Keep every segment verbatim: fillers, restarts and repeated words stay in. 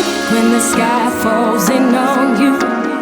when the sky falls in on you?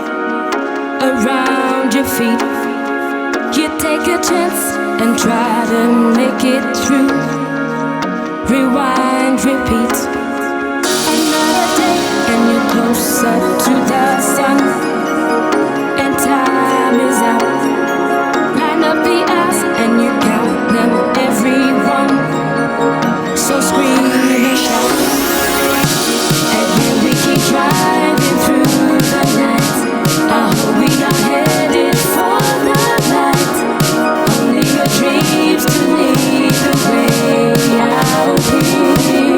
Around your feet, you take a chance and try to make it through. Rewind, repeat. Another day and you're closer to the sun, and time is out. Line up the eyes and you count them, everyone. So scream and shout, and here we keep driving through the night. I hope we are headed for the light. Only your dreams to lead the way out here.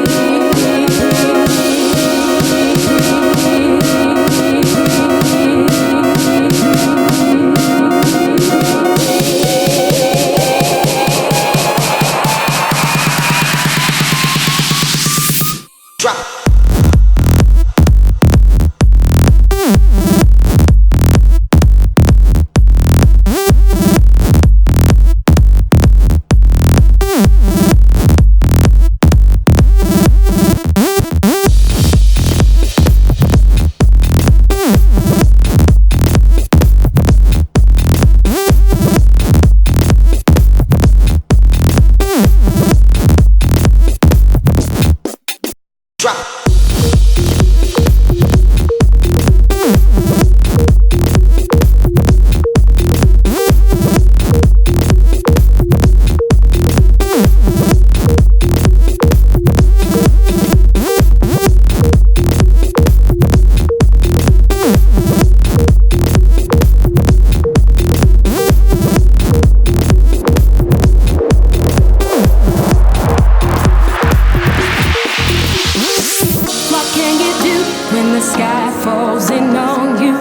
When the sky falls in on you,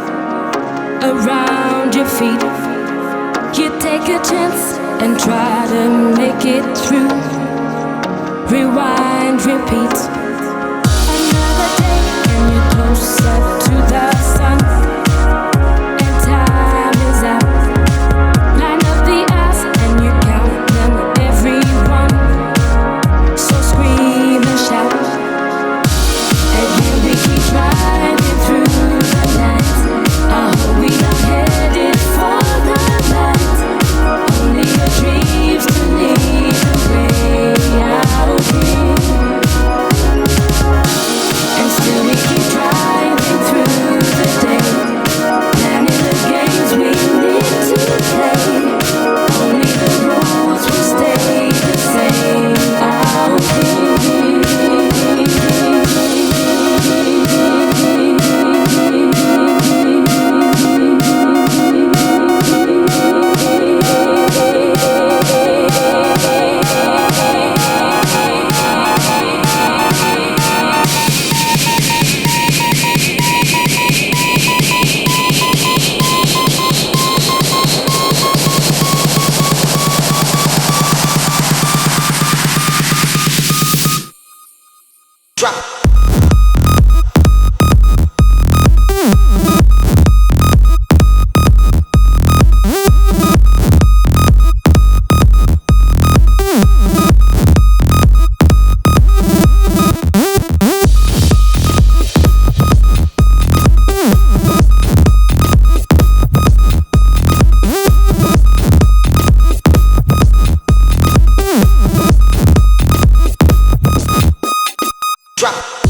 around your feet, you take a chance and try to make it through. Rewind, repeat. Another day and you're closer to the sun, and time is out. Line up the eyes and you count them, everyone. So scream and shout, and here we keep driving through the night. I hope we are headed for the light. Only your dreams to lead the way out here. And still we keep driving through the day, planning the games we need to play. Only the rules will stay the same out here. Drop.